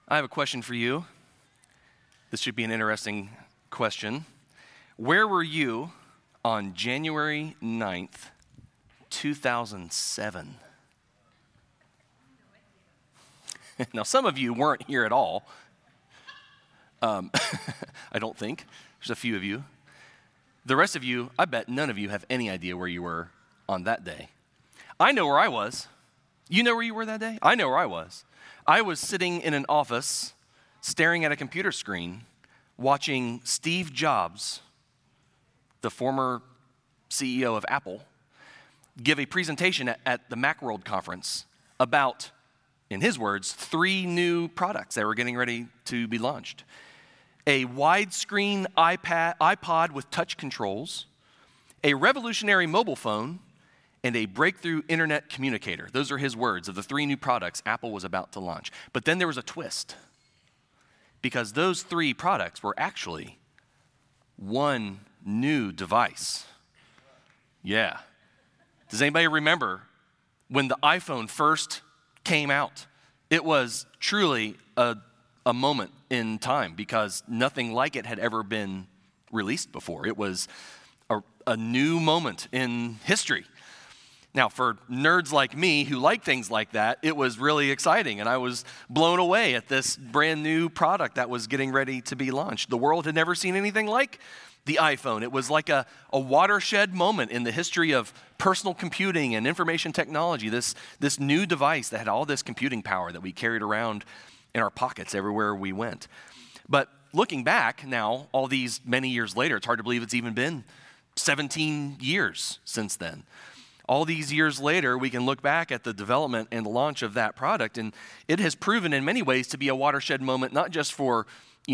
I have a question for you. This should be an interesting question. Where were you on January 9th, 2007? Now, some of you weren't here at all. I don't think. There's a few of you. The rest of you, I bet none of you have any idea where you were on that day. I know where I was. You know where you were that day? I know where I was. I was sitting in an office, staring at a computer screen, watching Steve Jobs, the former CEO of Apple, give a presentation at the Macworld conference about, in his words, 3 new products that were getting ready to be launched. A widescreen iPod with touch controls, a revolutionary mobile phone, and a breakthrough internet communicator. Those are his words of the 3 new products Apple was about to launch. But then there was a twist, because those 3 products were actually one new device. Yeah. Does anybody remember when the iPhone first came out? It was truly a moment in time because nothing like it had ever been released before. It was a new moment in history. Now, for nerds like me who like things like that, it was really exciting, and I was blown away at this brand new product that was getting ready to be launched. The world had never seen anything like the iPhone. It was like a watershed moment in the history of personal computing and information technology, this new device that had all this computing power that we carried around in our pockets everywhere we went. But looking back now, all these many years later, it's hard to believe it's even been 17 years since then. All these years later, we can look back at the development and the launch of that product, and it has proven in many ways to be a watershed moment, not just for,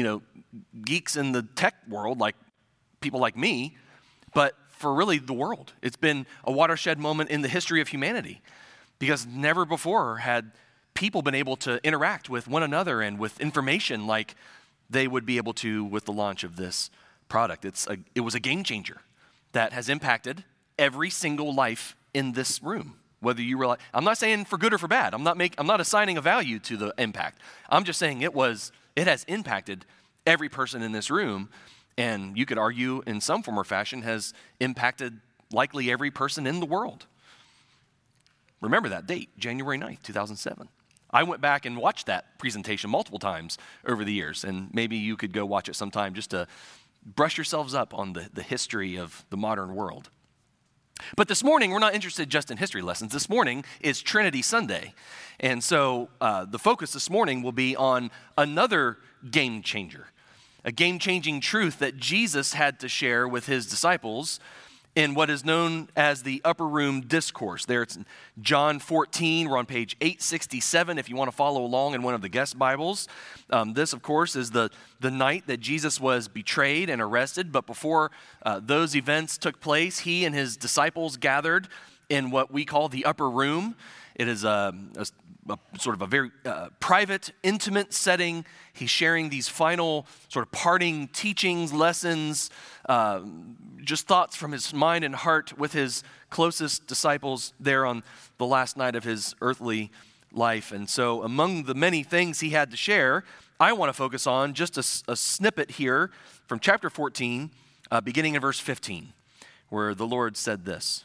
geeks in the tech world, like people like me, but for really the world. It's been a watershed moment in the history of humanity, because never before had people been able to interact with one another and with information like they would be able to with the launch of this product. It was a game changer that has impacted every single life in this room, whether you realize. I'm not saying for good or for bad. I'm not assigning a value to the impact. I'm just saying it has impacted every person in this room, and you could argue in some form or fashion has impacted likely every person in the world. Remember that date, January 9th, 2007. I went back and watched that presentation multiple times over the years, and maybe you could go watch it sometime just to brush yourselves up on the history of the modern world. But this morning, we're not interested just in history lessons. This morning is Trinity Sunday. And so the focus this morning will be on another game changer, a game-changing truth that Jesus had to share with his disciples in what is known as the Upper Room Discourse. There it's in John 14. We're on page 867 if you want to follow along in one of the guest Bibles. This, of course, is the night that Jesus was betrayed and arrested. But before those events took place, he and his disciples gathered in what we call the Upper Room. It is a sort of a very private, intimate setting. He's sharing these final sort of parting teachings, lessons, just thoughts from his mind and heart with his closest disciples there on the last night of his earthly life. And so among the many things he had to share, I want to focus on just a snippet here from chapter 14, beginning in verse 15, where the Lord said this: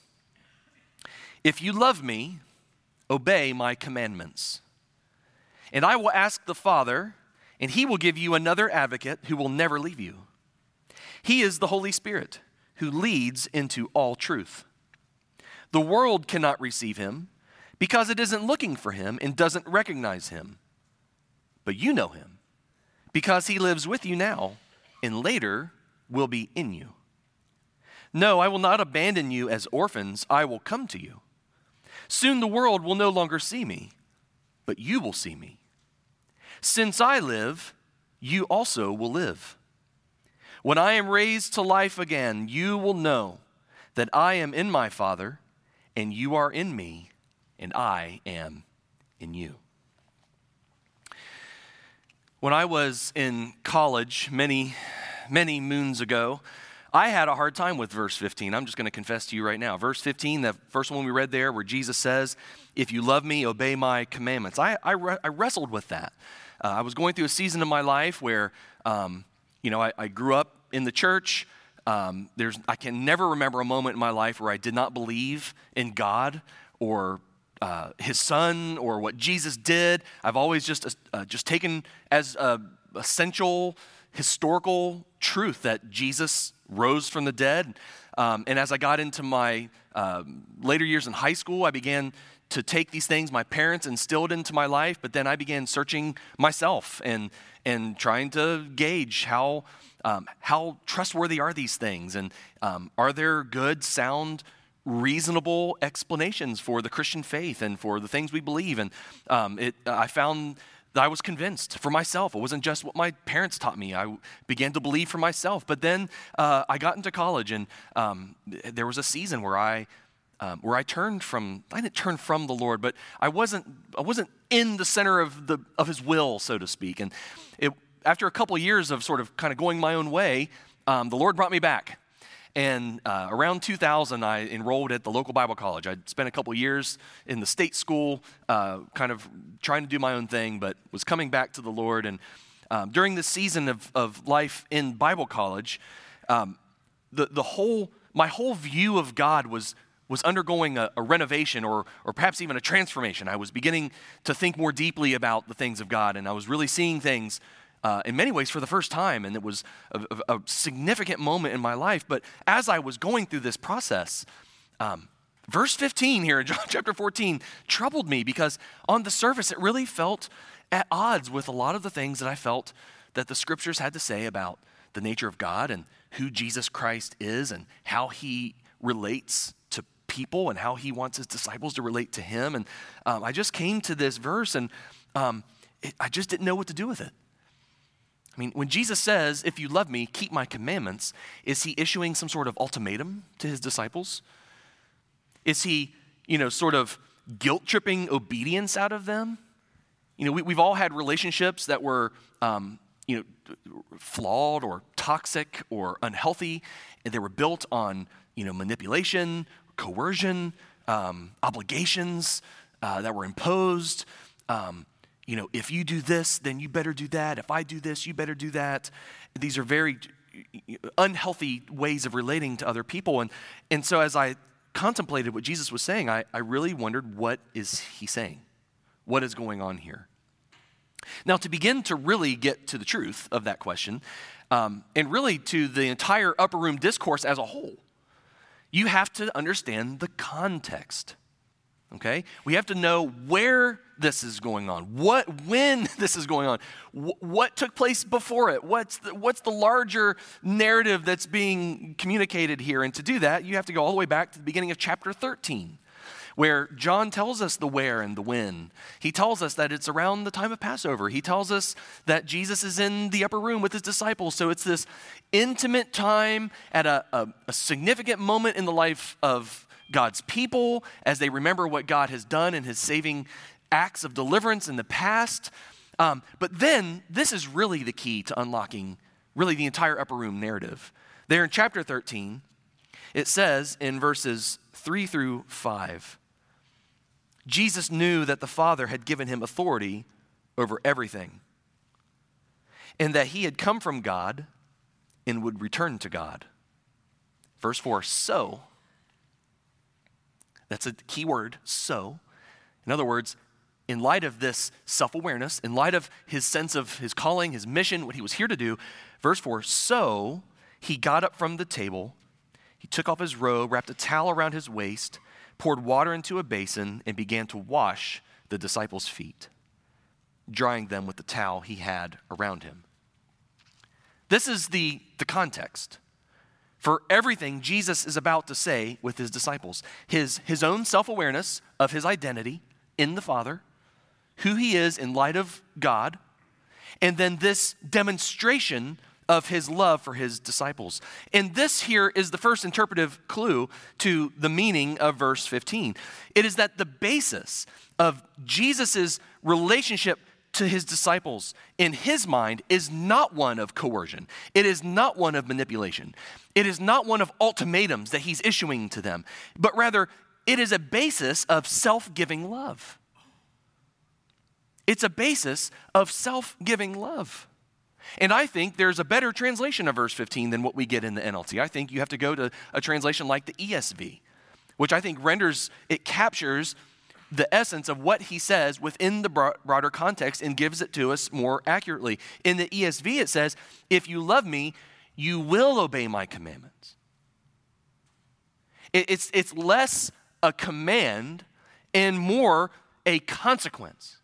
"If you love me, obey my commandments. And I will ask the Father, and he will give you another advocate who will never leave you. He is the Holy Spirit, who leads into all truth. The world cannot receive him because it isn't looking for him and doesn't recognize him. But you know him because he lives with you now and later will be in you. No, I will not abandon you as orphans. I will come to you. Soon the world will no longer see me, but you will see me. Since I live, you also will live. When I am raised to life again, you will know that I am in my Father, and you are in me, and I am in you." When I was in college many moons ago, I had a hard time with verse 15. I'm just going to confess to you right now. Verse 15, the first one we read there where Jesus says, if you love me, obey my commandments. I wrestled with that. I was going through a season of my life where, I grew up in the church. I can never remember a moment in my life where I did not believe in God or his son or what Jesus did. I've always just taken as essential historical truth that Jesus rose from the dead. And as I got into my later years in high school, I began to take these things my parents instilled into my life, but then I began searching myself and trying to gauge how trustworthy are these things, and are there good, sound, reasonable explanations for the Christian faith and for the things we believe. And I found that I was convinced for myself. It wasn't just what my parents taught me. I began to believe for myself. But then I got into college, and there was a season where I turned from. I didn't turn from the Lord, but I wasn't in the center of His will, so to speak. And after a couple of years of sort of kind of going my own way, the Lord brought me back. And around 2000, I enrolled at the local Bible college. I'd spent a couple of years in the state school, kind of trying to do my own thing, but was coming back to the Lord. And during this season of life in Bible college, my whole view of God was undergoing a renovation or perhaps even a transformation. I was beginning to think more deeply about the things of God, and I was really seeing things in many ways for the first time, and it was a significant moment in my life. But as I was going through this process, verse 15 here in John chapter 14 troubled me, because on the surface it really felt at odds with a lot of the things that I felt that the scriptures had to say about the nature of God and who Jesus Christ is and how He relates to people and how He wants His disciples to relate to Him. And I just came to this verse, and I just didn't know what to do with it. I mean, when Jesus says, if you love me, keep my commandments, is He issuing some sort of ultimatum to His disciples? Is He, sort of guilt-tripping obedience out of them? We've all had relationships that were, flawed or toxic or unhealthy, and they were built on, manipulation, coercion, obligations that were imposed. If you do this, then you better do that. If I do this, you better do that. These are very unhealthy ways of relating to other people. And so as I contemplated what Jesus was saying, I really wondered, what is He saying? What is going on here? Now, to begin to really get to the truth of that question, and really to the entire upper room discourse as a whole, you have to understand the context. Okay? We have to know where this is going on, when this is going on, what took place before it, what's the larger narrative that's being communicated here. And to do that, you have to go all the way back to the beginning of chapter 13, where John tells us the where and the when. He tells us that it's around the time of Passover. He tells us that Jesus is in the upper room with His disciples. So it's this intimate time at a significant moment in the life of God's people as they remember what God has done in His saving acts of deliverance in the past. But then this is really the key to unlocking really the entire upper room narrative. There in chapter 13, it says in verses 3 through 5, Jesus knew that the Father had given Him authority over everything, and that He had come from God and would return to God. Verse 4, so, that's a key word, so. In other words, in light of this self-awareness, in light of His sense of His calling, His mission, what He was here to do, verse 4, so He got up from the table, He took off His robe, wrapped a towel around His waist, poured water into a basin, and began to wash the disciples' feet, drying them with the towel He had around Him. This is the context for everything Jesus is about to say with His disciples. His own self-awareness of His identity in the Father, who He is in light of God, and then this demonstration of His love for His disciples. And this here is the first interpretive clue to the meaning of verse 15. It is that the basis of Jesus' relationship to his disciples in his mind is not one of coercion. It is not one of manipulation. It is not one of ultimatums that he's issuing to them, but rather it is a basis of self-giving love. It's a basis of self-giving love. And I think there's a better translation of verse 15 than what we get in the NLT. I think you have to go to a translation like the ESV, which I think captures the essence of what he says within the broader context and gives it to us more accurately. In the ESV, it says, if you love me, you will obey my commandments. It's less a command and more a consequence.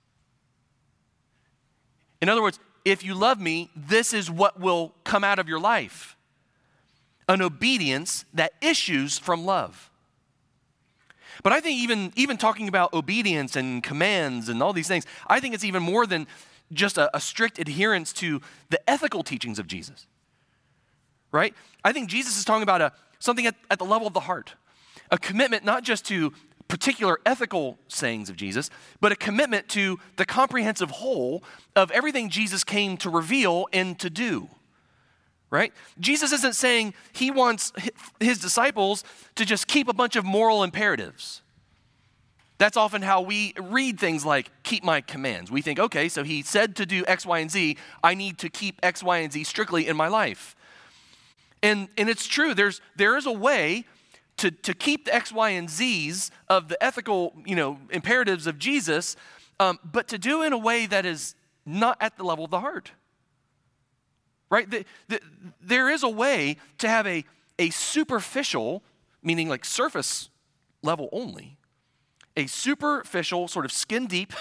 In other words, if you love me, this is what will come out of your life. An obedience that issues from love. But I think even talking about obedience and commands and all these things, I think it's even more than just a strict adherence to the ethical teachings of Jesus. Right? I think Jesus is talking about something at the level of the heart. A commitment not just to particular ethical sayings of Jesus, but a commitment to the comprehensive whole of everything Jesus came to reveal and to do. Right? Jesus isn't saying he wants his disciples to just keep a bunch of moral imperatives. That's often how we read things like, keep my commands. We think, okay, so he said to do X, Y, and Z. I need to keep X, Y, and Z strictly in my life. And it's true. There is a way to keep the X, Y, and Z's of the ethical, imperatives of Jesus, but to do in a way that is not at the level of the heart. Right? There is a way to have a superficial, meaning like surface level only, a superficial, sort of skin deep,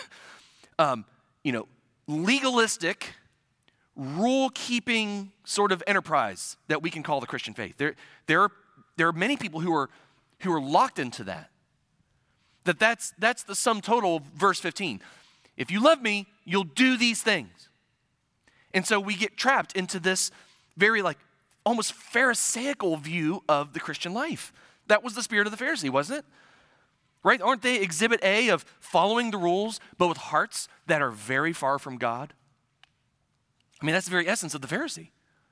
legalistic, rule-keeping sort of enterprise that we can call the Christian faith. There are many people who are locked into that. That's the sum total of verse 15. If you love me, you'll do these things. And so we get trapped into this very almost Pharisaical view of the Christian life. That was the spirit of the Pharisee, wasn't it? Right? Aren't they exhibit A of following the rules, but with hearts that are very far from God? I mean, that's the very essence of the Pharisee.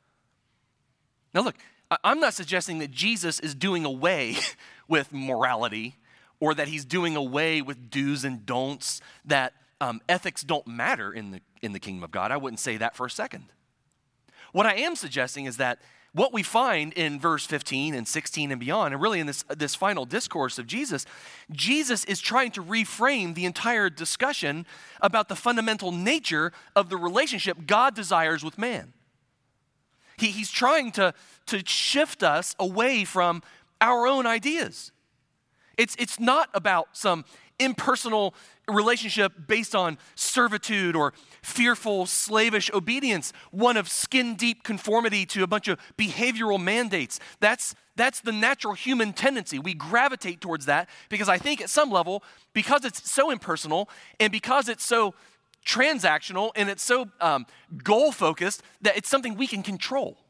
Now look, I'm not suggesting that Jesus is doing away with morality or that he's doing away with do's and don'ts, that ethics don't matter in the kingdom of God. I wouldn't say that for a second. What I am suggesting is that what we find in verse 15 and 16 and beyond, and really in this final discourse of Jesus, Jesus is trying to reframe the entire discussion about the fundamental nature of the relationship God desires with man. He's trying to shift us away from our own ideas. It's not about some impersonal relationship based on servitude or fearful, slavish obedience, one of skin-deep conformity to a bunch of behavioral mandates. That's the natural human tendency. We gravitate towards that because I think at some level, because it's so impersonal and because it's so transactional and it's so goal-focused, that it's something we can control.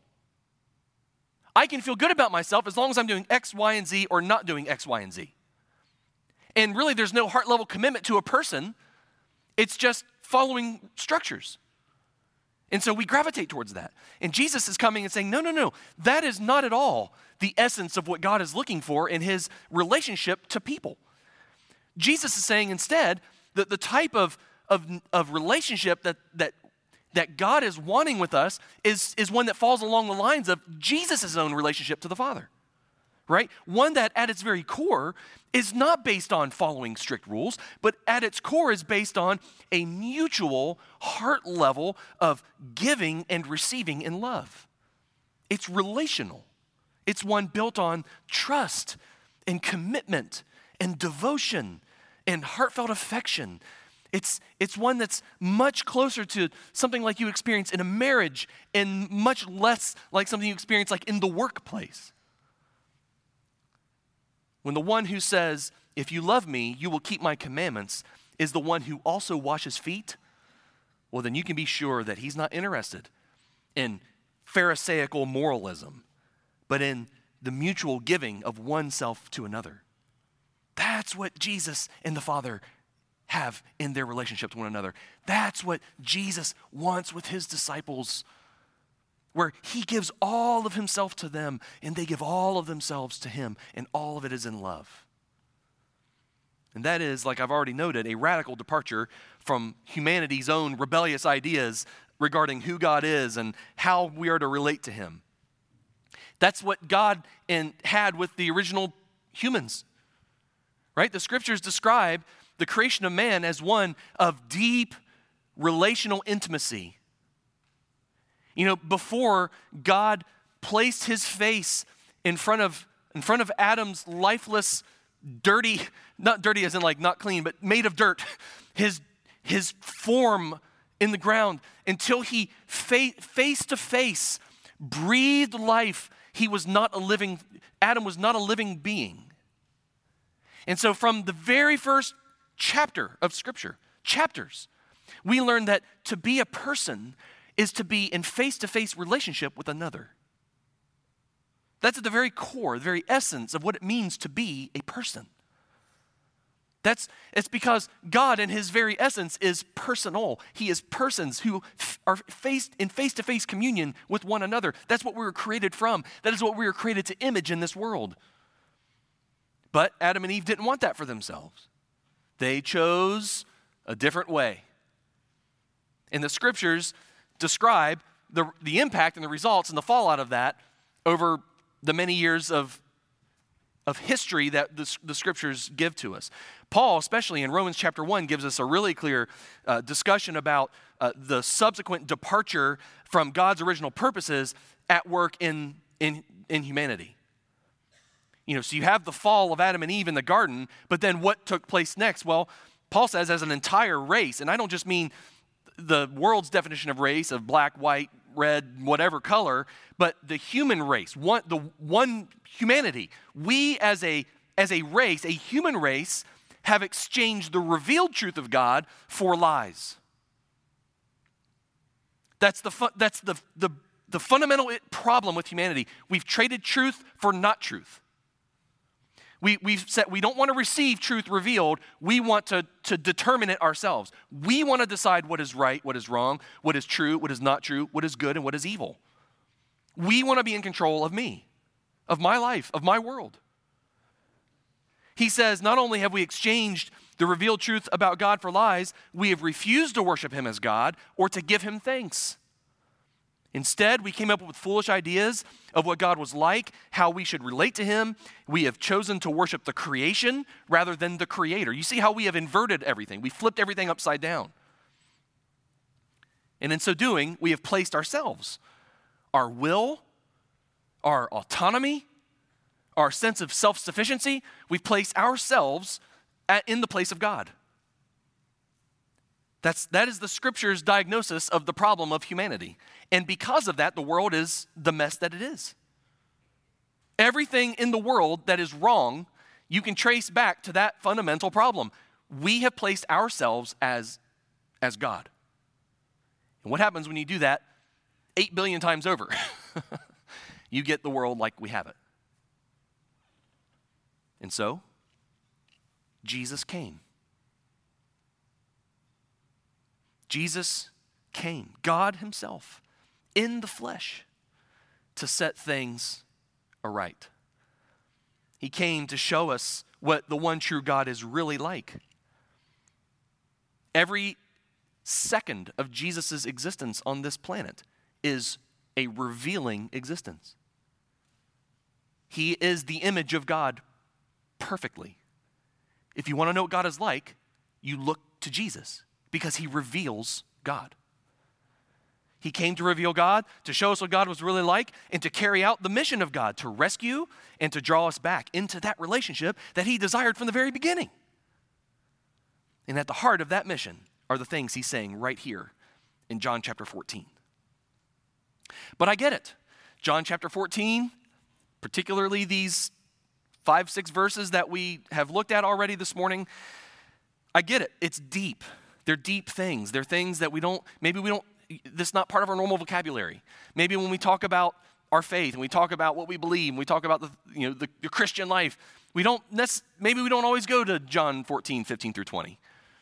I can feel good about myself as long as I'm doing X, Y, and Z or not doing X, Y, and Z. And really, there's no heart-level commitment to a person. It's just following structures. And so we gravitate towards that. And Jesus is coming and saying, no, that is not at all the essence of what God is looking for in his relationship to people. Jesus is saying instead that the type of relationship that God is wanting with us is one that falls along the lines of Jesus' own relationship to the Father. Right? One that at its very core is not based on following strict rules, but at its core is based on a mutual heart level of giving and receiving in love. It's relational. It's one built on trust and commitment and devotion and heartfelt affection. It's one that's much closer to something like you experience in a marriage and much less like something you experience like in the workplace. When the one who says, if you love me, you will keep my commandments, is the one who also washes feet, well, then you can be sure that he's not interested in Pharisaical moralism, but in the mutual giving of oneself to another. That's what Jesus and the Father have in their relationship to one another. That's what Jesus wants with his disciples, where he gives all of himself to them and they give all of themselves to him, and all of it is in love. And that is, like I've already noted, a radical departure from humanity's own rebellious ideas regarding who God is and how we are to relate to him. That's what God had with the original humans, right? The scriptures describe the creation of man as one of deep relational intimacy. You know, before God placed his face in front of Adam's lifeless, dirty, not dirty as in like not clean, but made of dirt, his form in the ground, until he face to face breathed life, Adam was not a living being. And so from the very first chapter of Scripture, we learn that to be a person is to be in face-to-face relationship with another. That's at the very core, the very essence of what it means to be a person. It's because God in his very essence is personal. He is persons who are in face-to-face communion with one another. That's what we were created from. That is what we were created to image in this world. But Adam and Eve didn't want that for themselves. They chose a different way. And the scriptures describe the impact and the results and the fallout of that over the many years of history that the scriptures give to us. Paul, especially in Romans chapter 1, gives us a really clear discussion about the subsequent departure from God's original purposes at work in humanity. You know, so you have the fall of Adam and Eve in the garden, but then what took place next? Well, Paul says as an entire race, and I don't just mean the world's definition of race of black, white, red, whatever color, but the human race, one humanity. We as a race, a human race, have exchanged the revealed truth of God for lies. That's the fundamental problem with humanity. We've traded truth for not truth. We've said we don't want to receive truth revealed. We want to determine it ourselves. We want to decide what is right, what is wrong, what is true, what is not true, what is good, and what is evil. We want to be in control of me, of my life, of my world. He says, not only have we exchanged the revealed truth about God for lies, we have refused to worship him as God or to give him thanks. Instead, we came up with foolish ideas of what God was like, how we should relate to him. We have chosen to worship the creation rather than the creator. You see how we have inverted everything. We flipped everything upside down. And in so doing, we have placed ourselves, our will, our autonomy, our sense of self-sufficiency, we've placed ourselves in the place of God. That is the scripture's diagnosis of the problem of humanity. And because of that, the world is the mess that it is. Everything in the world that is wrong, you can trace back to that fundamental problem. We have placed ourselves as God. And what happens when you do that 8 billion times over? You get the world like we have it. And so, Jesus came. Jesus came, God himself, in the flesh, to set things aright. He came to show us what the one true God is really like. Every second of Jesus' existence on this planet is a revealing existence. He is the image of God perfectly. If you want to know what God is like, you look to Jesus because he reveals God. He came to reveal God, to show us what God was really like, and to carry out the mission of God, to rescue and to draw us back into that relationship that he desired from the very beginning. And at the heart of that mission are the things he's saying right here in John chapter 14. But I get it. John chapter 14, particularly these 5-6 verses that we have looked at already this morning, I get it. It's deep. They're deep things. They're things that this is not part of our normal vocabulary. Maybe when we talk about our faith and we talk about what we believe, and we talk about the Christian life, maybe we don't always go to John 14, 15 through 20.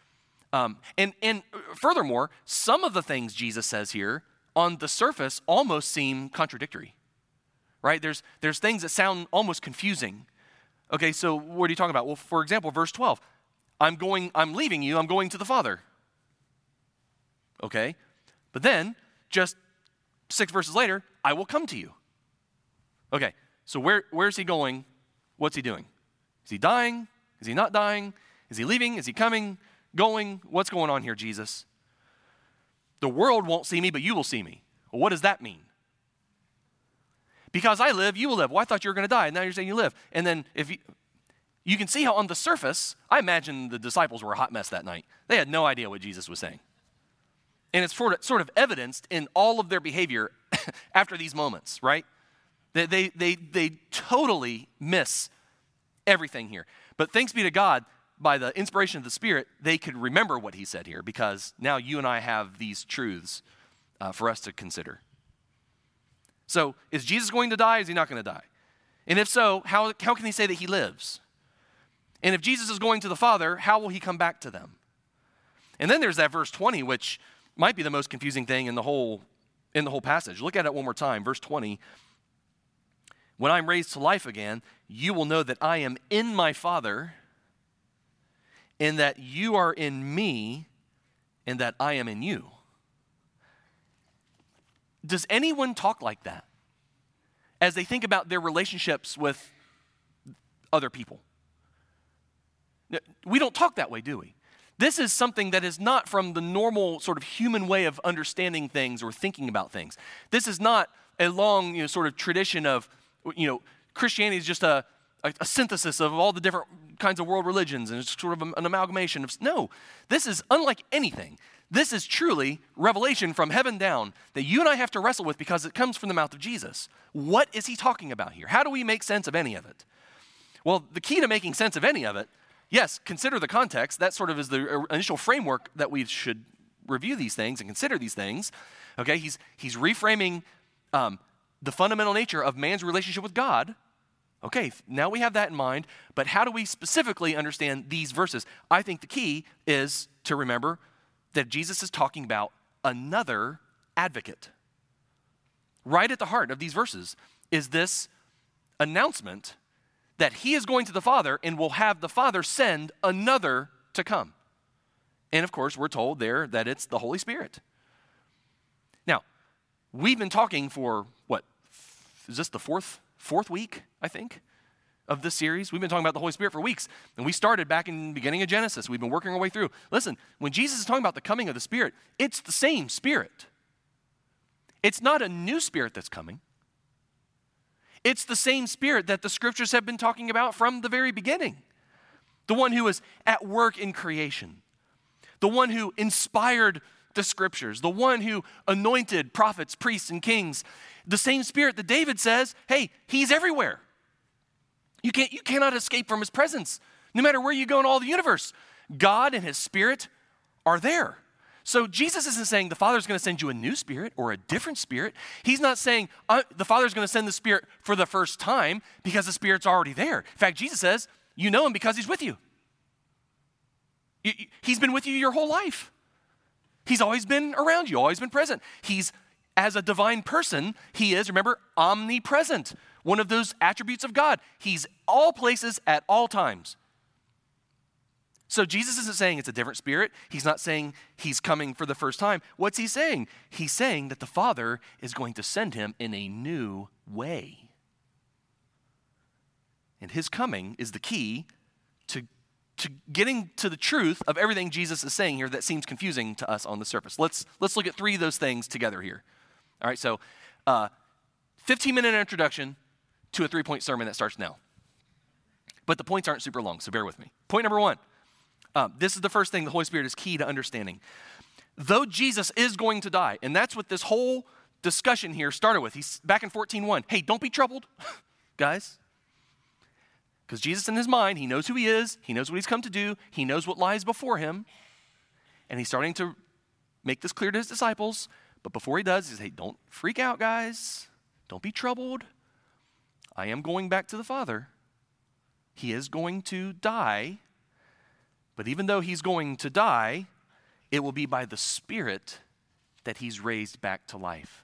And furthermore, some of the things Jesus says here on the surface almost seem contradictory, right? There's things that sound almost confusing. Okay, so what are you talking about? Well, for example, verse 12, I'm leaving you, I'm going to the Father. Okay, but then just 6 verses later, I will come to you. Okay, so where's he going? What's he doing? Is he dying? Is he not dying? Is he leaving? Is he coming? Going? What's going on here, Jesus? The world won't see me, but you will see me. Well, what does that mean? Because I live, you will live. Well, I thought you were going to die, and now you're saying you live. And then if you can see how on the surface, I imagine the disciples were a hot mess that night. They had no idea what Jesus was saying. And it's sort of evidenced in all of their behavior after these moments, right? They totally miss everything here. But thanks be to God, by the inspiration of the Spirit, they could remember what he said here, because now you and I have these truths for us to consider. So, is Jesus going to die? Is he not going to die? And if so, how can he say that he lives? And if Jesus is going to the Father, how will he come back to them? And then there's that verse 20, which might be the most confusing thing in the whole passage. Look at it one more time. Verse 20. When I'm raised to life again, you will know that I am in my Father, and that you are in me, and that I am in you. Does anyone talk like that as they think about their relationships with other people? We don't talk that way, do we? This is something that is not from the normal sort of human way of understanding things or thinking about things. This is not a long, sort of tradition of, Christianity is just a synthesis of all the different kinds of world religions, and it's sort of an amalgamation of, no, this is unlike anything. This is truly revelation from heaven down that you and I have to wrestle with because it comes from the mouth of Jesus. What is he talking about here? How do we make sense of any of it? Well, the key to making sense of any of it, yes, consider the context. That sort of is the initial framework that we should review these things and consider these things. Okay, he's reframing the fundamental nature of man's relationship with God. Okay, now we have that in mind, but how do we specifically understand these verses? I think the key is to remember that Jesus is talking about another advocate. Right at the heart of these verses is this announcement that he is going to the Father and will have the Father send another to come. And of course, we're told there that it's the Holy Spirit. Now, we've been talking for, is this the fourth week, I think, of this series? We've been talking about the Holy Spirit for weeks, and we started back in the beginning of Genesis. We've been working our way through. Listen, when Jesus is talking about the coming of the Spirit, it's the same Spirit. It's not a new Spirit that's coming. It's the same Spirit that the Scriptures have been talking about from the very beginning. The one who is at work in creation. The one who inspired the Scriptures. The one who anointed prophets, priests, and kings. The same Spirit that David says, hey, he's everywhere. You cannot escape from his presence. No matter where you go in all the universe, God and his Spirit are there. So Jesus isn't saying the Father's going to send you a new Spirit or a different Spirit. He's not saying the Father's going to send the Spirit for the first time because the Spirit's already there. In fact, Jesus says, you know him because he's with you. He's been with you your whole life. He's always been around you, always been present. He's, as a divine person, he is, remember, omnipresent. One of those attributes of God. He's all places at all times. So Jesus isn't saying it's a different Spirit. He's not saying he's coming for the first time. What's he saying? He's saying that the Father is going to send him in a new way. And his coming is the key to getting to the truth of everything Jesus is saying here that seems confusing to us on the surface. Let's look at 3 of those things together here. All right, so 15-minute introduction to a 3-point sermon that starts now. But the points aren't super long, so bear with me. Point number 1. This is the first thing the Holy Spirit is key to understanding. Though Jesus is going to die, and that's what this whole discussion here started with. He's back in 14:1. Hey, don't be troubled, guys. Because Jesus in his mind, he knows who he is. He knows what he's come to do. He knows what lies before him. And he's starting to make this clear to his disciples. But before he does, he says, hey, don't freak out, guys. Don't be troubled. I am going back to the Father. He is going to die. But even though he's going to die, it will be by the Spirit that he's raised back to life.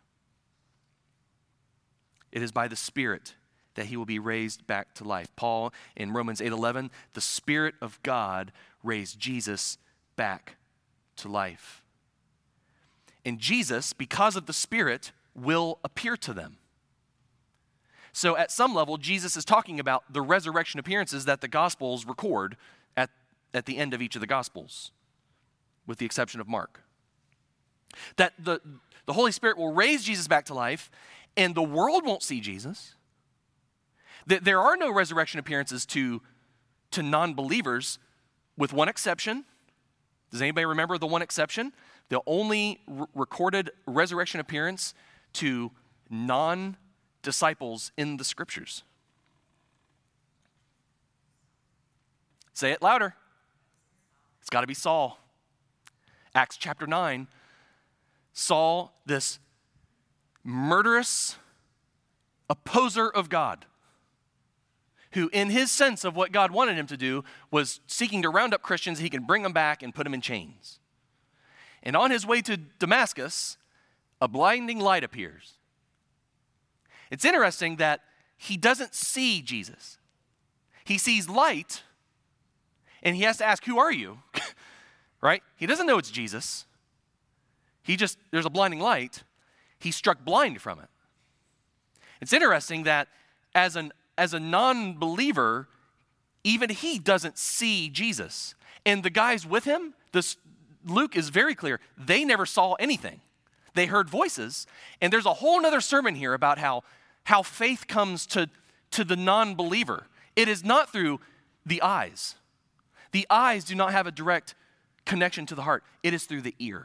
It is by the Spirit that he will be raised back to life. Paul in Romans 8:11, the Spirit of God raised Jesus back to life. And Jesus, because of the Spirit, will appear to them. So at some level, Jesus is talking about the resurrection appearances that the Gospels record at the end of each of the Gospels, with the exception of Mark. That the Holy Spirit will raise Jesus back to life, and the world won't see Jesus. That there are no resurrection appearances to non-believers, with one exception. Does anybody remember the one exception? The only recorded resurrection appearance to non-disciples in the Scriptures. Say it louder. It's got to be Saul. Acts chapter 9, Saul, this murderous opposer of God, who in his sense of what God wanted him to do was seeking to round up Christians he can bring them back and put them in chains. And on his way to Damascus, a blinding light appears. It's interesting that he doesn't see Jesus. He sees light, and he has to ask, who are you? Right? He doesn't know it's Jesus. There's a blinding light. He's struck blind from it. It's interesting that as a non-believer, even he doesn't see Jesus. And the guys with him, Luke is very clear, they never saw anything. They heard voices. And there's a whole other sermon here about how faith comes to the non-believer. It is not through the eyes. The eyes do not have a direct connection to the heart. It is through the ear.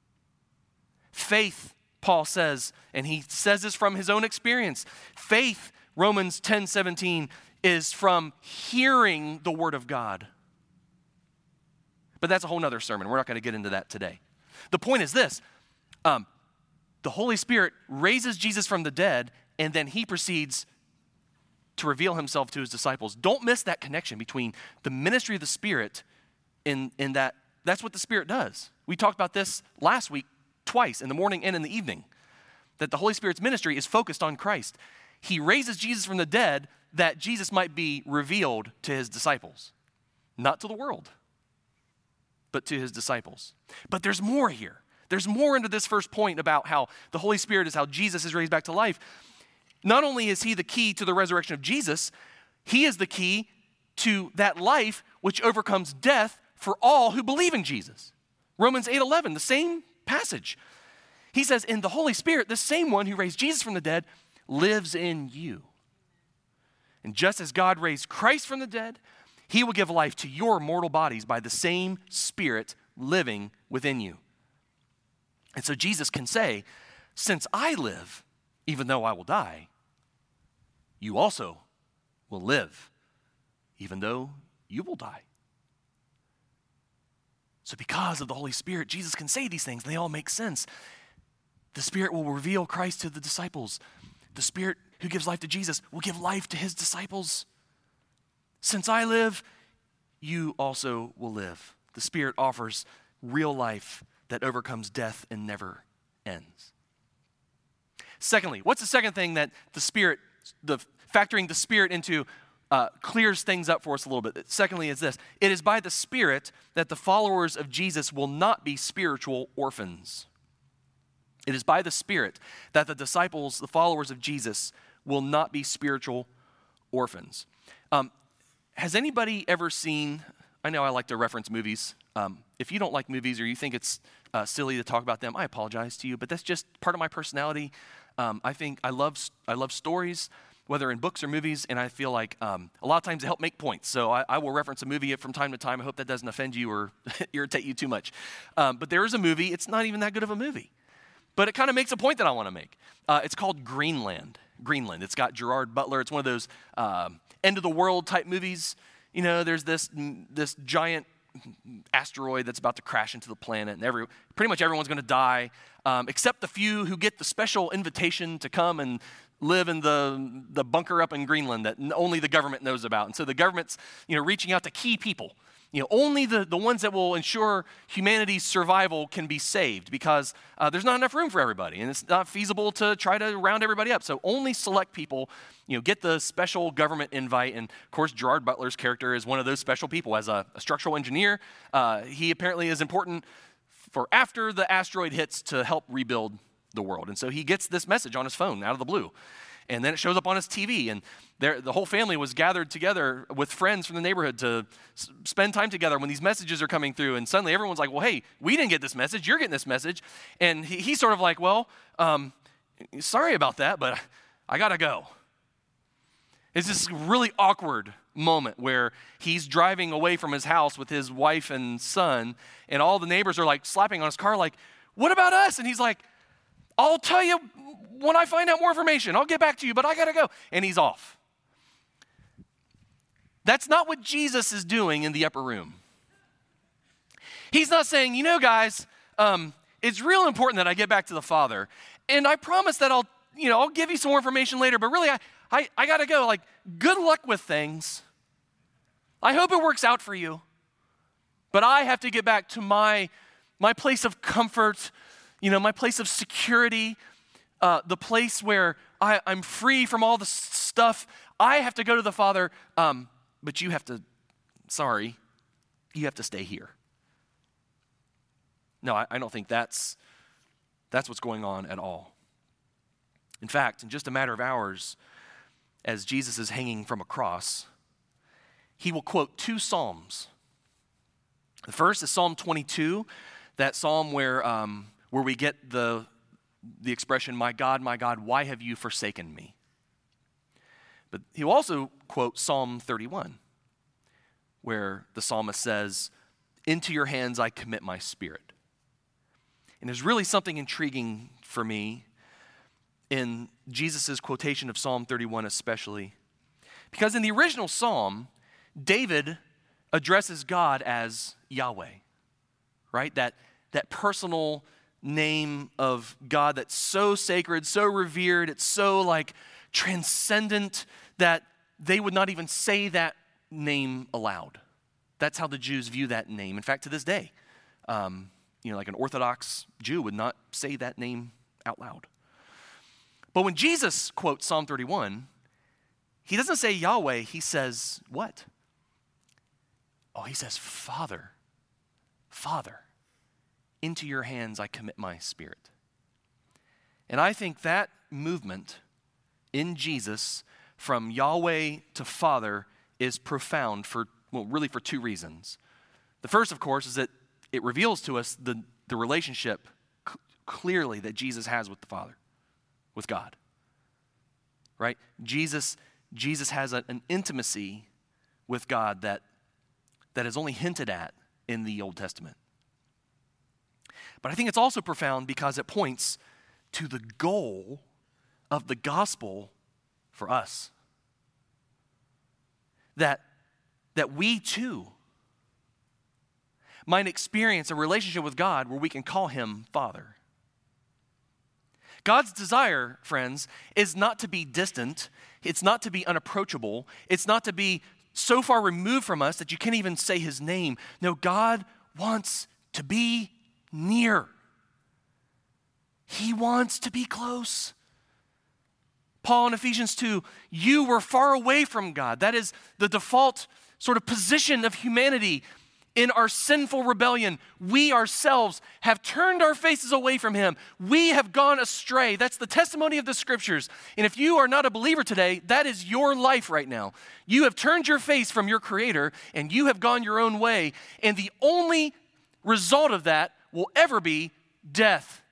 Faith, Paul says, and he says this from his own experience. Faith, Romans 10:17, is from hearing the word of God. But that's a whole nother sermon. We're not going to get into that today. The point is this. The Holy Spirit raises Jesus from the dead, and then he proceeds to reveal himself to his disciples. Don't miss that connection between the ministry of the Spirit in that. That's what the Spirit does. We talked about this last week twice, in the morning and in the evening, that the Holy Spirit's ministry is focused on Christ. He raises Jesus from the dead that Jesus might be revealed to his disciples. Not to the world, but to his disciples. But there's more here. There's more into this first point about how the Holy Spirit is how Jesus is raised back to life. Not only is he the key to the resurrection of Jesus, he is the key to that life which overcomes death for all who believe in Jesus. Romans 8:11, the same passage. He says, in the Holy Spirit, the same one who raised Jesus from the dead lives in you. And just as God raised Christ from the dead, he will give life to your mortal bodies by the same Spirit living within you. And so Jesus can say, since I live, even though I will die, you also will live, even though you will die. So because of the Holy Spirit, Jesus can say these things. They all make sense. The Spirit will reveal Christ to the disciples. The Spirit who gives life to Jesus will give life to his disciples. Since I live, you also will live. The Spirit offers real life that overcomes death and never ends. Secondly, what's the second thing that factoring the Spirit into clears things up for us a little bit? Secondly is this. It is by the Spirit that the followers of Jesus will not be spiritual orphans. It is by the Spirit that the disciples, the followers of Jesus, will not be spiritual orphans. Has anybody ever seen, I know I like to reference movies. If you don't like movies or you think it's silly to talk about them, I apologize to you, but that's just part of my personality. I love stories, whether in books or movies, and I feel like a lot of times they help make points. So I will reference a movie from time to time. I hope that doesn't offend you or irritate you too much. But there is a movie, it's not even that good of a movie, but it kind of makes a point that I want to make. It's called Greenland. It's got Gerard Butler. It's one of those end of the world type movies. You know, there's this giant asteroid that's about to crash into the planet, and pretty much everyone's going to die, except the few who get the special invitation to come and live in the bunker up in Greenland that only the government knows about. And so the government's, reaching out to key people only the ones that will ensure humanity's survival can be saved because there's not enough room for everybody, and it's not feasible to try to round everybody up. So only select people, get the special government invite. And of course, Gerard Butler's character is one of those special people. As a structural engineer, he apparently is important for after the asteroid hits to help rebuild the world. And so he gets this message on his phone out of the blue. And then it shows up on his TV, and the whole family was gathered together with friends from the neighborhood to spend time together when these messages are coming through. And suddenly everyone's like, well, hey, we didn't get this message. You're getting this message. And he's sort of like, well, sorry about that, but I got to go. It's this really awkward moment where he's driving away from his house with his wife and son, and all the neighbors are like slapping on his car like, what about us? And he's like, I'll tell you when I find out more information. I'll get back to you, but I got to go. And he's off. That's not what Jesus is doing in the upper room. He's not saying, guys, it's real important that I get back to the Father. And I promise that I'll give you some more information later, but really I got to go. Like, good luck with things. I hope it works out for you. But I have to get back to my place of comfort, my place of security, the place where I'm free from all the stuff. I have to go to the Father, but you have to stay here. No, I don't think that's what's going on at all. In fact, in just a matter of hours, as Jesus is hanging from a cross, he will quote 2 psalms. The first is Psalm 22, that psalm where we get the expression, my God, why have you forsaken me? But he'll also quote Psalm 31, where the psalmist says, into your hands I commit my spirit. And there's really something intriguing for me in Jesus' quotation of Psalm 31 especially, because in the original psalm, David addresses God as Yahweh, right? That personal name of God that's so sacred, so revered, it's so transcendent that they would not even say that name aloud. That's how the Jews view that name. In fact, to this day, like an Orthodox Jew would not say that name out loud. But when Jesus quotes Psalm 31, he doesn't say Yahweh, he says what? Oh, he says, Father, into your hands I commit my spirit. And I think that movement in Jesus from Yahweh to Father is profound for 2 reasons. The first, of course, is that it reveals to us the relationship clearly that Jesus has with the Father, with God, right? Jesus has an intimacy with God that is only hinted at in the Old Testament. But I think it's also profound because it points to the goal of the gospel for us. That we too might experience a relationship with God where we can call him Father. God's desire, friends, is not to be distant. It's not to be unapproachable. It's not to be so far removed from us that you can't even say his name. No, God wants to be near. He wants to be close. Paul in Ephesians 2, you were far away from God. That is the default sort of position of humanity in our sinful rebellion. We ourselves have turned our faces away from him. We have gone astray. That's the testimony of the scriptures. And if you are not a believer today, that is your life right now. You have turned your face from your Creator and you have gone your own way. And the only result of that will ever be death.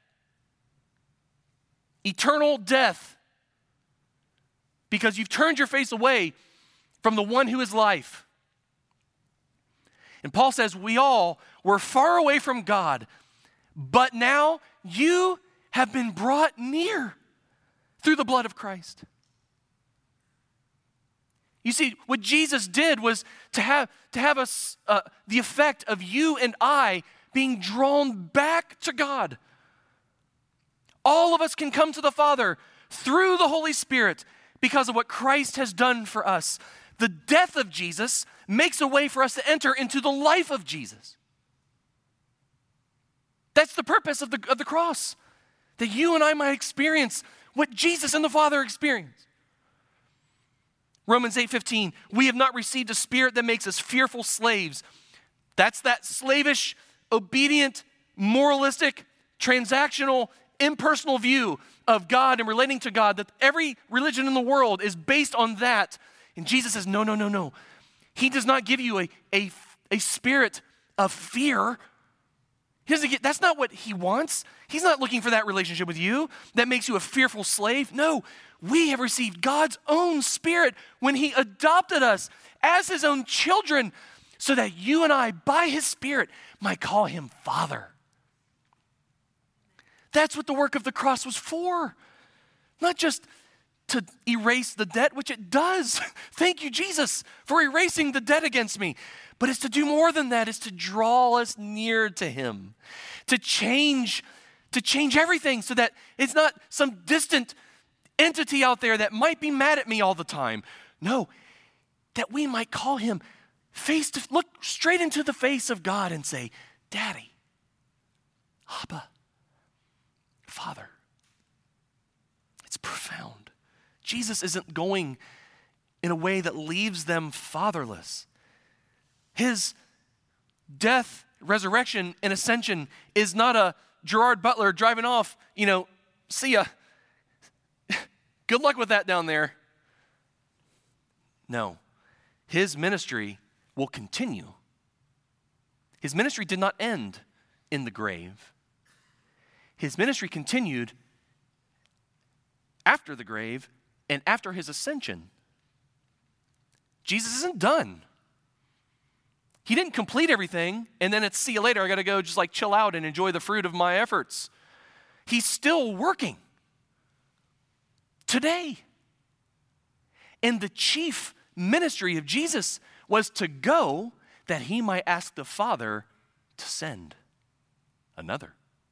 Eternal death. Because you've turned your face away from the one who is life. And Paul says, we all were far away from God, but now you have been brought near through the blood of Christ. You see, what Jesus did was to have us the effect of you and I being drawn back to God. All of us can come to the Father through the Holy Spirit because of what Christ has done for us. The death of Jesus makes a way for us to enter into the life of Jesus. That's the purpose of the cross, that you and I might experience what Jesus and the Father experienced. Romans 8:15, we have not received a spirit that makes us fearful slaves. That's that slavish, obedient, moralistic, transactional, impersonal view of God and relating to God, that every religion in the world is based on that. And Jesus says, no. He does not give you a spirit of fear. That's not what he wants. He's not looking for that relationship with you that makes you a fearful slave. No, we have received God's own spirit when he adopted us as his own children so that you and I, by his spirit, might call him Father. That's what the work of the cross was for. Not just to erase the debt, which it does. Thank you, Jesus, for erasing the debt against me. But it's to do more than that. It's to draw us near to him, to change everything so that it's not some distant entity out there that might be mad at me all the time. No, that we might call him look straight into the face of God and say, Daddy, Abba, Father. It's profound. Jesus isn't going in a way that leaves them fatherless. His death, resurrection, and ascension is not a Gerard Butler driving off, see ya. Good luck with that down there. No, his ministry will continue. His ministry did not end in the grave. His ministry continued after the grave and after his ascension. Jesus isn't done. He didn't complete everything, and then it's see you later. I got to go just chill out and enjoy the fruit of my efforts. He's still working today. And the chief ministry of Jesus was to go that he might ask the Father to send another.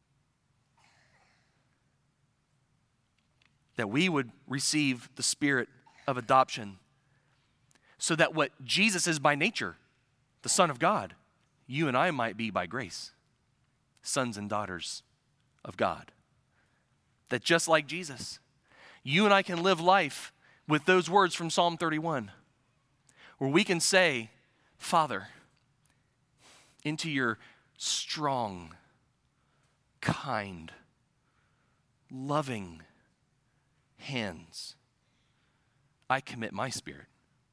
That we would receive the spirit of adoption so that what Jesus is by nature, the Son of God, you and I might be by grace, sons and daughters of God. That just like Jesus, you and I can live life with those words from Psalm 31, where we can say, Father, into your strong, kind, loving hands, I commit my spirit.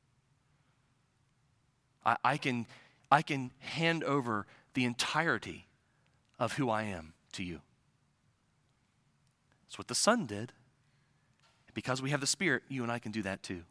I can hand over the entirety of who I am to you. That's what the Son did. Because we have the Spirit, you and I can do that too.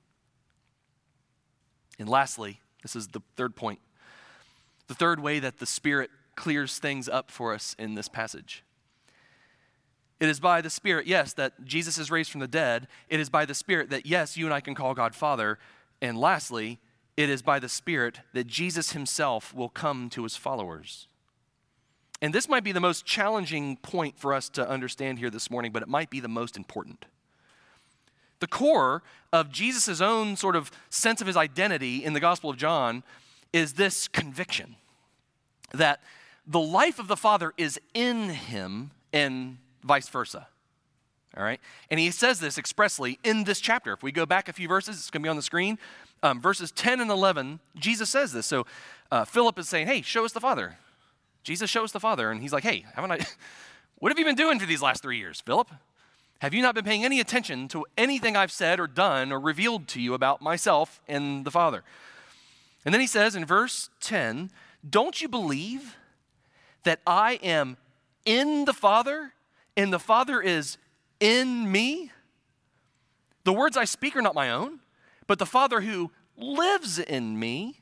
And lastly, this is the third point. The third way that the Spirit clears things up for us in this passage. It is by the Spirit, yes, that Jesus is raised from the dead. It is by the Spirit that, yes, you and I can call God Father. And lastly, it is by the Spirit that Jesus himself will come to his followers. And this might be the most challenging point for us to understand here this morning, but it might be the most important. The core of Jesus' own sort of sense of his identity in the Gospel of John is this conviction that the life of the Father is in him and vice versa. All right? And he says this expressly in this chapter. If we go back a few verses, it's going to be on the screen. Verses 10 and 11, Jesus says this. So Philip is saying, hey, show us the Father. Jesus, show us the Father. And he's like, hey, what have you been doing for these last 3 years, Philip? Have you not been paying any attention to anything I've said or done or revealed to you about myself and the Father? And then he says in verse 10, don't you believe that I am in the Father and the Father is in me? The words I speak are not my own, but the Father who lives in me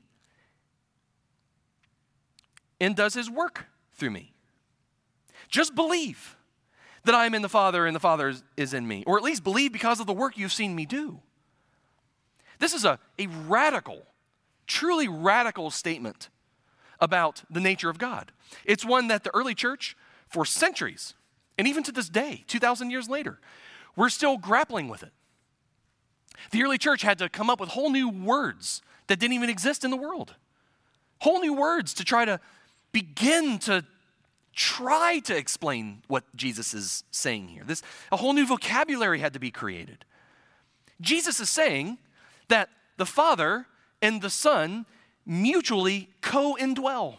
and does his work through me. Just believe that I am in the Father and the Father is in me, or at least believe because of the work you've seen me do. This is a radical, truly radical statement about the nature of God. It's one that the early church, for centuries, and even to this day, 2,000 years later, we're still grappling with it. The early church had to come up with whole new words that didn't even exist in the world. Whole new words to try to begin to try to explain what Jesus is saying here. A whole new vocabulary had to be created. Jesus is saying that the Father and the Son mutually co-indwell.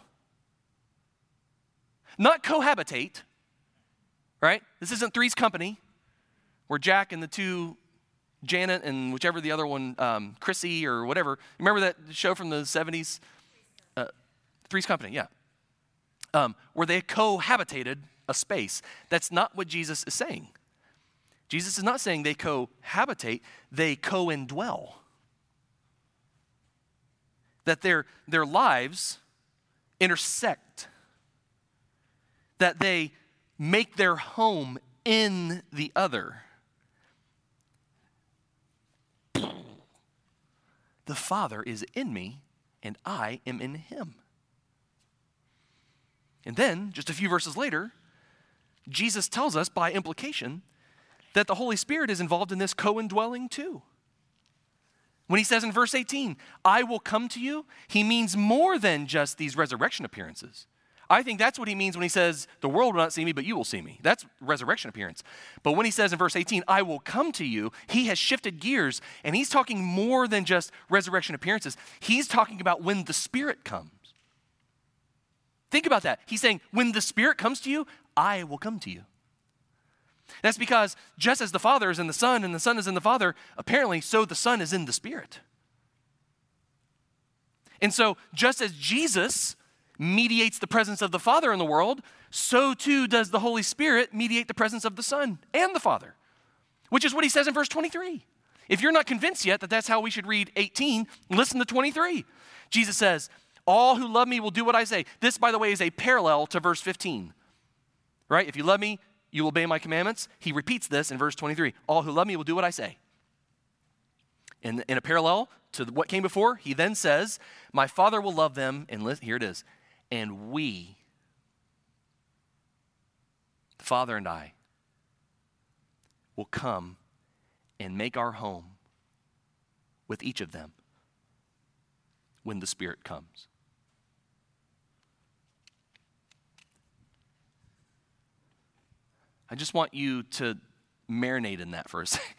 Not cohabitate, right? This isn't Three's Company, where Jack and the two, Janet and whichever the other one, Chrissy or whatever. Remember that show from the 70s? Three's Company, yeah. Where they cohabitated a space. That's not what Jesus is saying. Jesus is not saying they cohabitate, they co-indwell. That their lives intersect. That they make their home in the other. The Father is in me, and I am in him. And then, just a few verses later, Jesus tells us by implication that the Holy Spirit is involved in this co-indwelling too. When he says in verse 18, I will come to you, he means more than just these resurrection appearances. I think that's what he means when he says, the world will not see me, but you will see me. That's resurrection appearance. But when he says in verse 18, I will come to you, he has shifted gears, and he's talking more than just resurrection appearances. He's talking about when the Spirit comes. Think about that. He's saying, when the Spirit comes to you, I will come to you. That's because just as the Father is in the Son and the Son is in the Father, apparently so the Son is in the Spirit. And so just as Jesus mediates the presence of the Father in the world, so too does the Holy Spirit mediate the presence of the Son and the Father, which is what he says in verse 23. If you're not convinced yet that that's how we should read 18, listen to 23. Jesus says, all who love me will do what I say. This, by the way, is a parallel to verse 15, right? If you love me, you will obey my commandments. He repeats this in verse 23. All who love me will do what I say. In a parallel to what came before, he then says, my Father will love them, and here it is, and we, the Father and I, will come and make our home with each of them when the Spirit comes. I just want you to marinate in that for a second.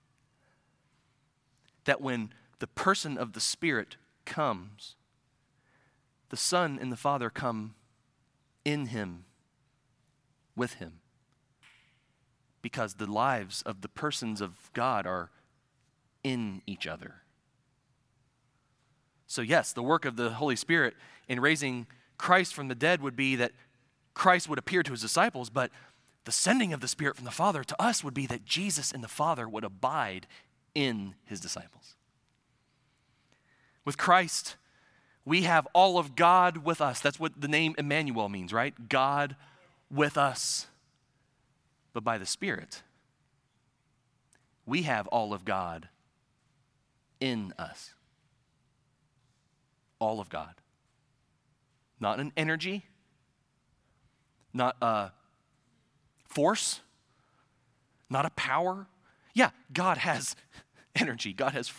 That when the person of the Spirit comes, the Son and the Father come in him, with him. Because the lives of the persons of God are in each other. So yes, the work of the Holy Spirit in raising Christ from the dead would be that Christ would appear to his disciples, but the sending of the Spirit from the Father to us would be that Jesus and the Father would abide in his disciples. With Christ, we have all of God with us. That's what the name Emmanuel means, right? God with us. But by the Spirit, we have all of God in us. All of God. Not an energy, not a force, not a power. Yeah, God has energy.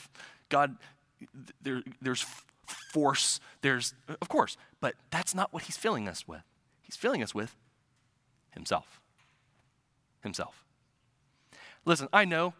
There's force, of course, but that's not what he's filling us with. He's filling us with himself. Himself. Listen, I know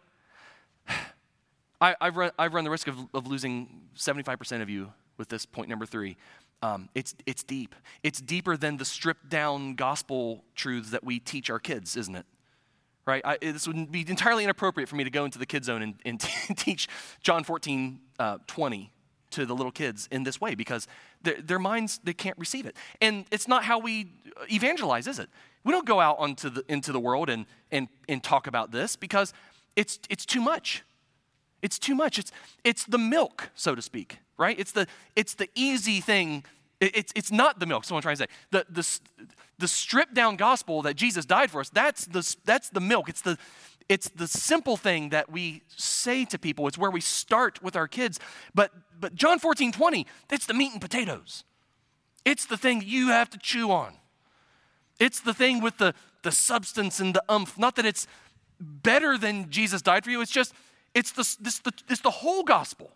I've run the risk of losing 75% of you with this point number 3. It's deep. It's deeper than the stripped down gospel truths that we teach our kids, isn't it? Right? This would be entirely inappropriate for me to go into the kid zone and teach John 14:20 to the little kids in this way, because their minds, they can't receive it. And it's not how we evangelize, is it? We don't go out into the world and talk about this, because it's too much. It's too much. It's the milk, so to speak, right? It's the easy thing. It's not the milk. That's what I'm trying to say. The stripped down gospel that Jesus died for us, that's the milk. It's the simple thing that we say to people. It's where we start with our kids. But John 14:20, it's the meat and potatoes. It's the thing you have to chew on. It's the thing with the substance and the umph. Not that it's better than Jesus died for you. It's just, it's the whole gospel.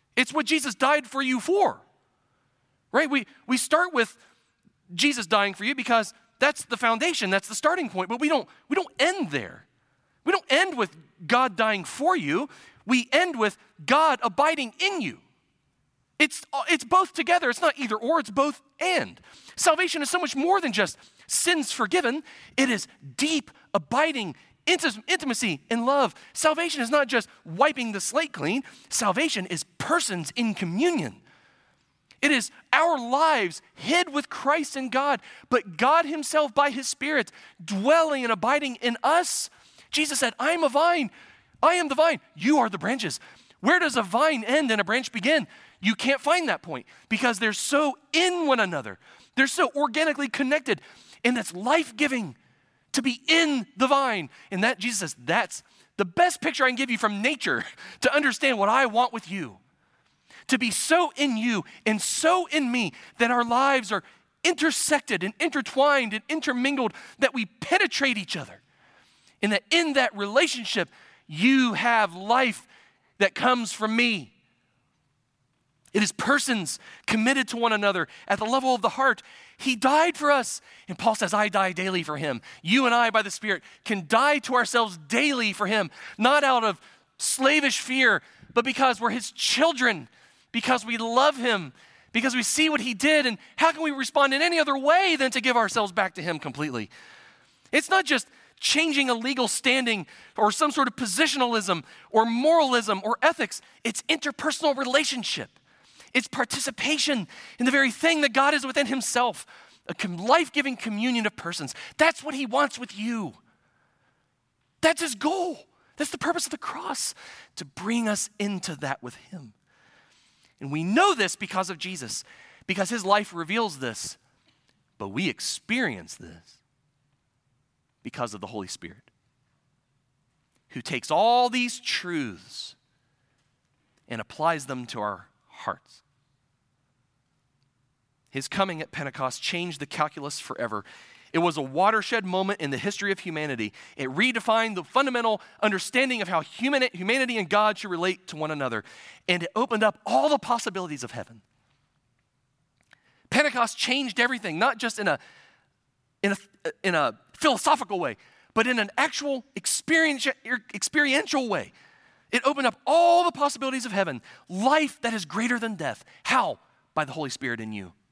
It's what Jesus died for you for, right? We start with Jesus dying for you because that's the foundation, that's the starting point, but we don't end there. We don't end with God dying for you. We end with God abiding in you. It's both together. It's not either or, it's both and. Salvation is so much more than just sins forgiven. It is deep, abiding intimacy and love. Salvation is not just wiping the slate clean. Salvation is persons in communion. It is our lives hid with Christ in God, but God himself by his Spirit dwelling and abiding in us. Jesus said, I am a vine. I am the vine. You are the branches. Where does a vine end and a branch begin? You can't find that point because they're so in one another. They're so organically connected, and that's life-giving to be in the vine. And that, Jesus says, that's the best picture I can give you from nature to understand what I want with you. To be so in you and so in me that our lives are intersected and intertwined and intermingled, that we penetrate each other. And that in that relationship, you have life that comes from me. It is persons committed to one another at the level of the heart. He died for us. And Paul says, I die daily for him. You and I, by the Spirit, can die to ourselves daily for him, not out of slavish fear, but because we're his children, because we love him, because we see what he did. And how can we respond in any other way than to give ourselves back to him completely? It's not just changing a legal standing or some sort of positionalism or moralism or ethics. It's interpersonal relationship. It's participation in the very thing that God is within himself, a life-giving communion of persons. That's what he wants with you. That's his goal. That's the purpose of the cross, to bring us into that with him. And we know this because of Jesus, because his life reveals this, but we experience this because of the Holy Spirit, who takes all these truths and applies them to our hearts. His coming at Pentecost changed the calculus forever. It was a watershed moment in the history of humanity. It redefined the fundamental understanding of how humanity and God should relate to one another. And it opened up all the possibilities of heaven. Pentecost changed everything, not just in a philosophical way, but in an actual experiential way. It opened up all the possibilities of heaven, life that is greater than death. How? By the Holy Spirit in you.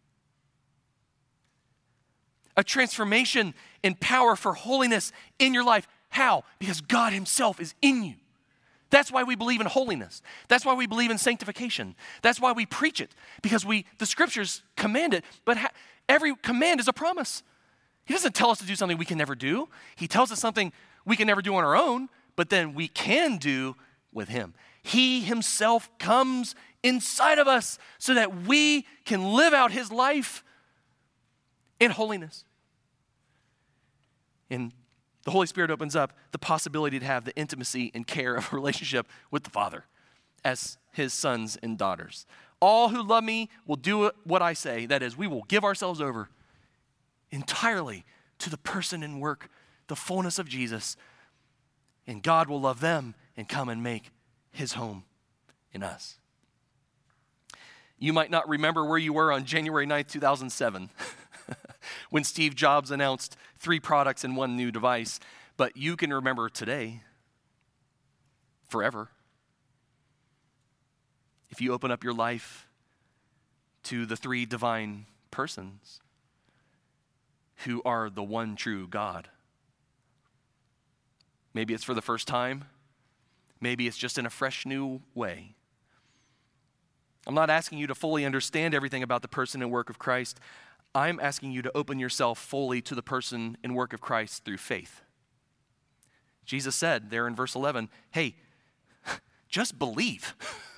A transformation in power for holiness in your life. How? Because God himself is in you. That's why we believe in holiness. That's why we believe in sanctification. That's why we preach it, because the scriptures command it, but every command is a promise. He doesn't tell us to do something we can never do. He tells us something we can never do on our own, but then we can do with him. He himself comes inside of us so that we can live out his life in holiness. And the Holy Spirit opens up the possibility to have the intimacy and care of a relationship with the Father as his sons and daughters. All who love me will do what I say. That is, we will give ourselves over entirely to the person and work, the fullness of Jesus. And God will love them and come and make his home in us. You might not remember where you were on January 9th, 2007, when Steve Jobs announced 3 products and 1 new device, but you can remember today, forever. If you open up your life to the 3 divine persons who are the one true God. Maybe it's for the first time. Maybe it's just in a fresh new way. I'm not asking you to fully understand everything about the person and work of Christ. I'm asking you to open yourself fully to the person and work of Christ through faith. Jesus said there in verse 11, hey, just believe.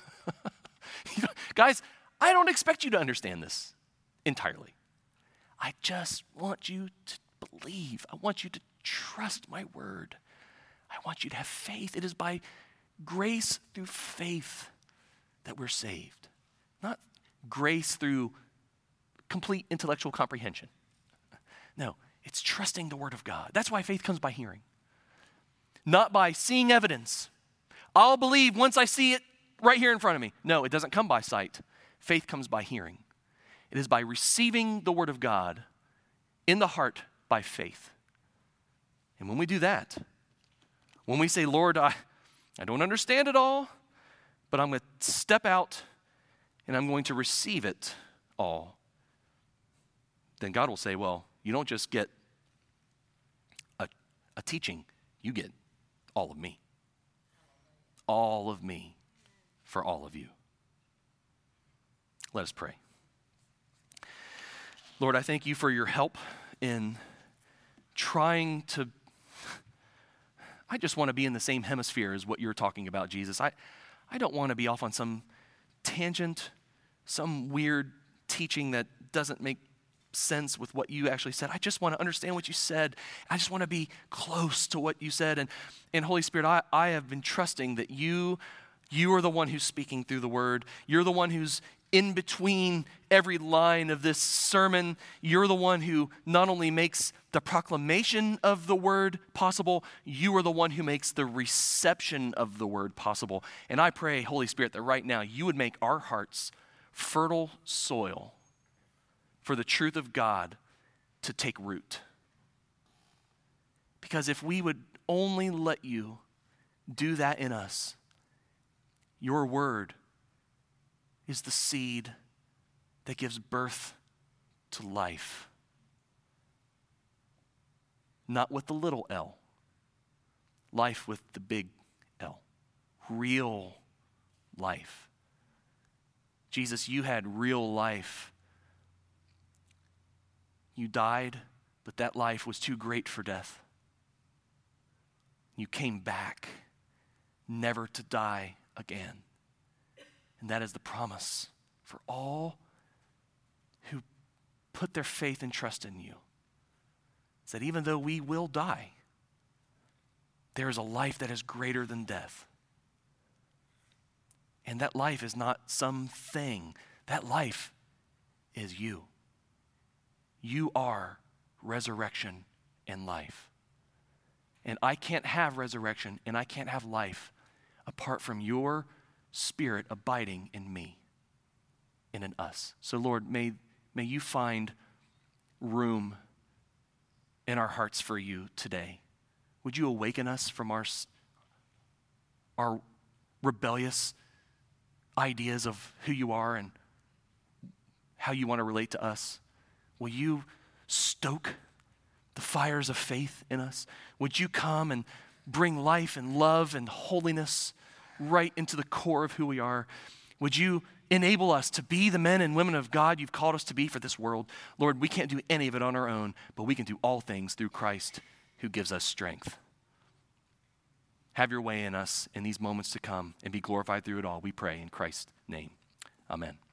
Guys, I don't expect you to understand this entirely. I just want you to believe. I want you to trust my word. I want you to have faith. It is by grace through faith that we're saved. Not grace through complete intellectual comprehension. No, it's trusting the word of God. That's why faith comes by hearing. Not by seeing evidence. I'll believe once I see it right here in front of me. No, it doesn't come by sight. Faith comes by hearing. It is by receiving the word of God in the heart by faith. And when we do that, when we say, Lord, I don't understand it all, but I'm going to step out and I'm going to receive it all, then God will say, well, you don't just get a teaching, you get all of me. All of me for all of you. Let us pray. Lord, I thank you for your help in trying to, I just want to be in the same hemisphere as what you're talking about, Jesus. I don't want to be off on some tangent, some weird teaching that doesn't make sense with what you actually said. I just want to understand what you said. I just want to be close to what you said. And Holy Spirit, I have been trusting that you are the one who's speaking through the word. You're the one who's in between every line of this sermon. You're the one who not only makes the proclamation of the word possible, you are the one who makes the reception of the word possible. And I pray, Holy Spirit, that right now you would make our hearts fertile soil for the truth of God to take root. Because if we would only let you do that in us, your word is the seed that gives birth to life. Not with the little L, life with the big L. Real life. Jesus, you had real life. You died, but that life was too great for death. You came back, never to die again. And that is the promise for all who put their faith and trust in you. It's that even though we will die, there is a life that is greater than death. And that life is not something. That life is you. You are resurrection and life. And I can't have resurrection and I can't have life apart from your Spirit abiding in me and in us. So Lord, may you find room in our hearts for you today. Would you awaken us from our rebellious ideas of who you are and how you want to relate to us? Will you stoke the fires of faith in us? Would you come and bring life and love and holiness right into the core of who we are? Would you enable us to be the men and women of God you've called us to be for this world? Lord, we can't do any of it on our own, but we can do all things through Christ who gives us strength. Have your way in us in these moments to come and be glorified through it all, we pray in Christ's name. Amen.